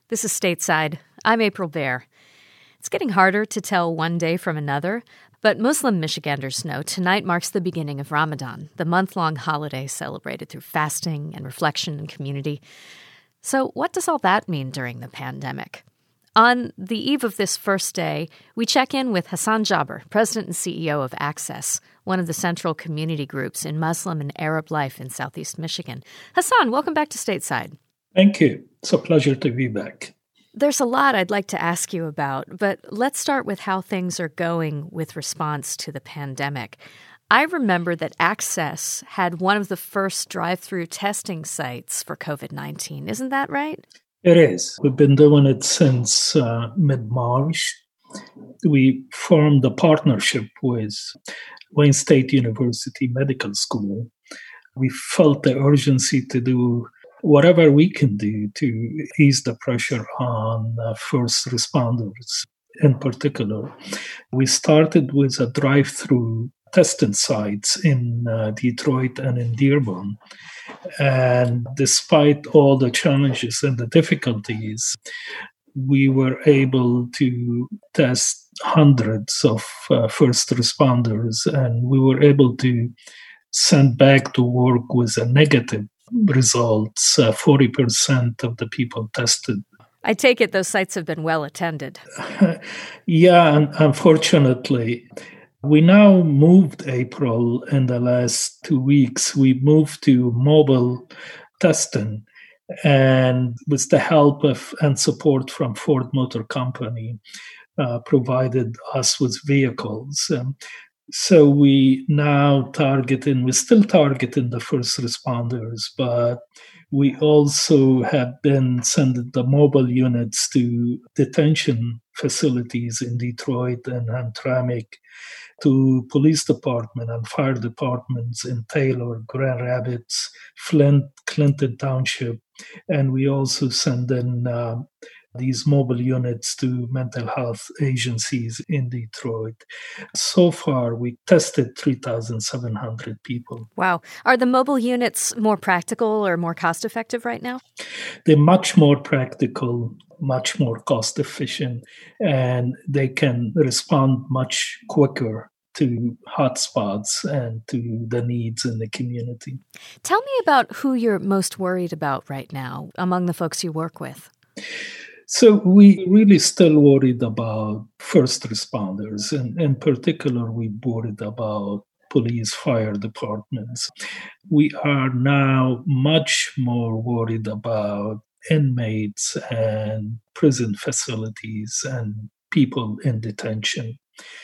This is Stateside. I'm April Baer. It's getting harder to tell one day from another, but Muslim Michiganders know tonight marks the beginning of Ramadan, the month-long holiday celebrated through fasting and reflection and community. So what does all that mean during the pandemic? On the eve of this first day, we check in with Hassan Jaber, President and CEO of Access, one of the central community groups in Muslim and Arab life in Southeast Michigan. Hassan, welcome back to Stateside. Thank you. It's a pleasure to be back. There's a lot I'd like to ask you about, but let's start with how things are going with response to the pandemic. I remember that Access had one of the first drive-through testing sites for COVID-19. Isn't that right? It is. We've been doing it since mid-March. We formed a partnership with Wayne State University Medical School. We felt the urgency to do whatever we can do to ease the pressure on first responders in particular. We started with a drive-through testing sites in Detroit and in Dearborn. And despite all the challenges and the difficulties, we were able to test hundreds of first responders, and we were able to send back to work with a negative results, 40% of the people tested. I take it those sites have been well attended. Yeah, and unfortunately, we now moved, April, in the last 2 weeks. We moved to mobile testing, and with the help of and support from Ford Motor Company, provided us with vehicles. So we now we're still targeting the first responders, but we also have been sending the mobile units to detention facilities in Detroit and Hamtramck, to police department and fire departments in Taylor, Grand Rapids, Flint, Clinton Township, and we also send in these mobile units to mental health agencies in Detroit. So far, we tested 3,700 people. Wow. Are the mobile units more practical or more cost-effective right now? They're much more practical, much more cost-efficient, and they can respond much quicker to hotspots and to the needs in the community. Tell me about who you're most worried about right now among the folks you work with. So we really still worried about first responders, and in particular, we worried about police, fire departments. We are now much more worried about inmates and prison facilities and people in detention.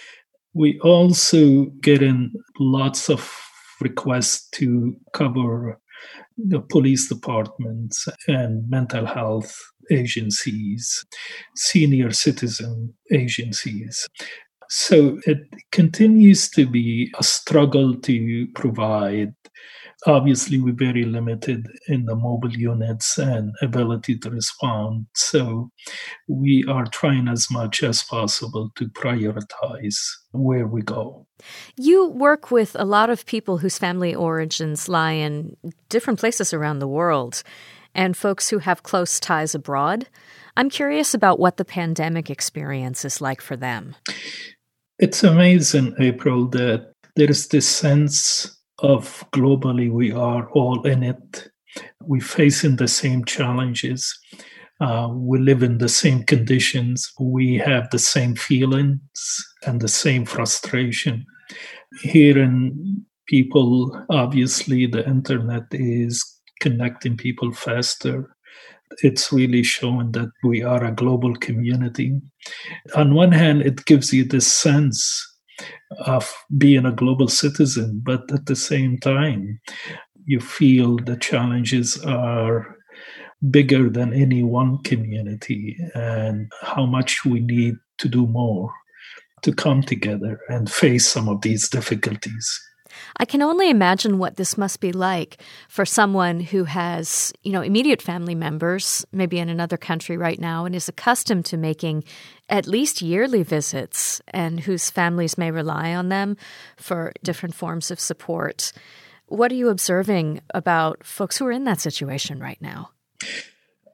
We also get in lots of requests to cover the police departments and mental health agencies, senior citizen agencies. So it continues to be a struggle to provide. Obviously, we're very limited in the mobile units and ability to respond. So we are trying as much as possible to prioritize where we go. You work with a lot of people whose family origins lie in different places around the world and folks who have close ties abroad. I'm curious about what the pandemic experience is like for them. It's amazing, April, that there is this sense of globally we are all in it. We're facing the same challenges. We live in the same conditions. We have the same feelings and the same frustration. Hearing people, obviously, the internet is connecting people faster. It's really showing that we are a global community. On one hand, it gives you this sense of being a global citizen, but at the same time, you feel the challenges are bigger than any one community and how much we need to do more to come together and face some of these difficulties. I can only imagine what this must be like for someone who has, immediate family members, maybe in another country right now, and is accustomed to making at least yearly visits and whose families may rely on them for different forms of support. What are you observing about folks who are in that situation right now?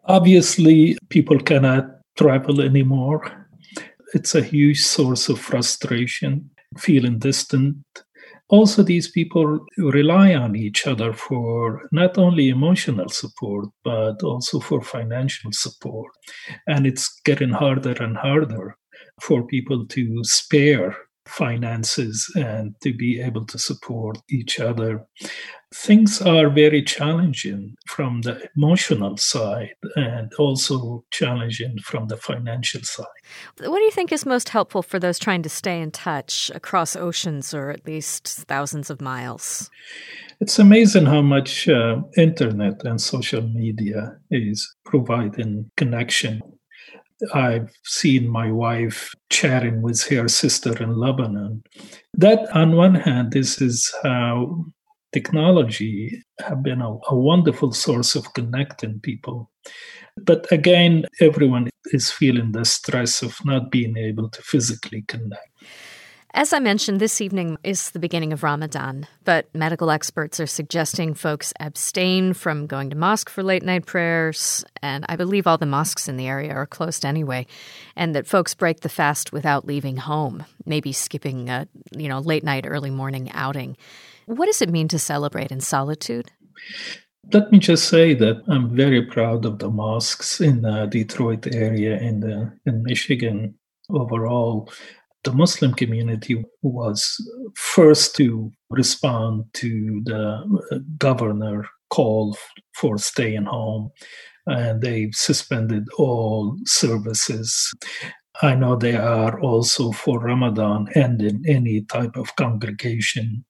Obviously, people cannot travel anymore. It's a huge source of frustration, feeling distant. Also, these people rely on each other for not only emotional support, but also for financial support. And it's getting harder and harder for people to spare finances and to be able to support each other. Things are very challenging from the emotional side and also challenging from the financial side. What do you think is most helpful for those trying to stay in touch across oceans or at least thousands of miles? It's amazing how much internet and social media is providing connection. I've seen my wife chatting with her sister in Lebanon. That, on one hand, this is how technology have been a wonderful source of connecting people. But again, everyone is feeling the stress of not being able to physically connect. As I mentioned, this evening is the beginning of Ramadan, but medical experts are suggesting folks abstain from going to mosque for late-night prayers, and I believe all the mosques in the area are closed anyway, and that folks break the fast without leaving home, maybe skipping a late-night, early morning outing. What does it mean to celebrate in solitude? Let me just say that I'm very proud of the mosques in the Detroit area in Michigan overall. The Muslim community was first to respond to the governor call for staying home, and they suspended all services. I know they are also for Ramadan ending any type of congregation,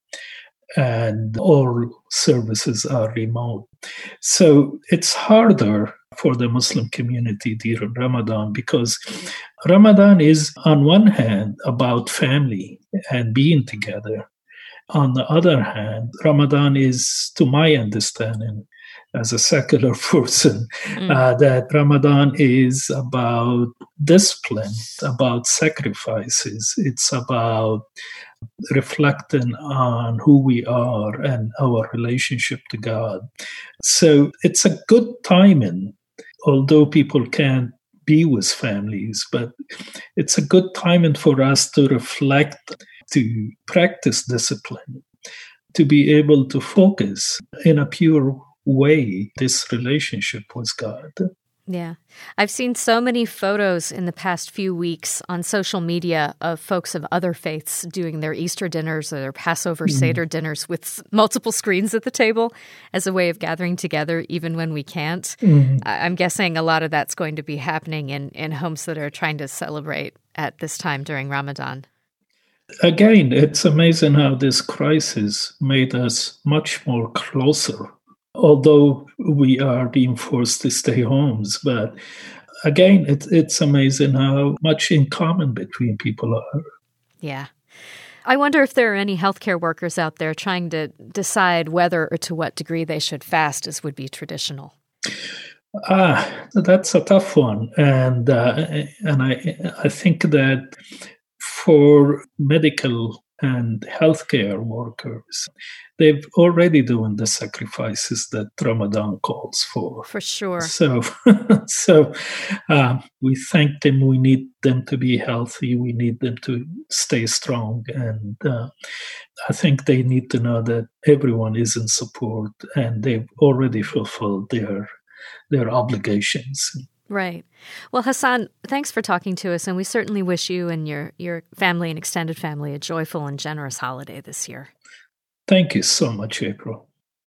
and all services are remote. So it's harder for the Muslim community during Ramadan because Ramadan is, on one hand, about family and being together. On the other hand, Ramadan is, to my understanding, as a secular person, that Ramadan is about discipline, about sacrifices. It's about reflecting on who we are and our relationship to God. So it's a good timing, although people can't be with families, but it's a good timing for us to reflect, to practice discipline, to be able to focus in a pure way this relationship with God. Yeah. I've seen so many photos in the past few weeks on social media of folks of other faiths doing their Easter dinners or their Passover Seder dinners with multiple screens at the table as a way of gathering together even when we can't. I'm guessing a lot of that's going to be happening in homes that are trying to celebrate at this time during Ramadan. Again, it's amazing how this crisis made us much more closer, although we are being forced to stay homes. But again, it's amazing how much in common between people are. Yeah. I wonder if there are any healthcare workers out there trying to decide whether or to what degree they should fast as would be traditional. That's a tough one. And I think that for medical and healthcare workers, they've already doing the sacrifices that Ramadan calls for. For sure. So we thank them. We need them to be healthy. We need them to stay strong. And I think they need to know that everyone is in support and they've already fulfilled their obligations. Right. Well, Hassan, thanks for talking to us, and we certainly wish you and your family and extended family a joyful and generous holiday this year. Thank you so much, April.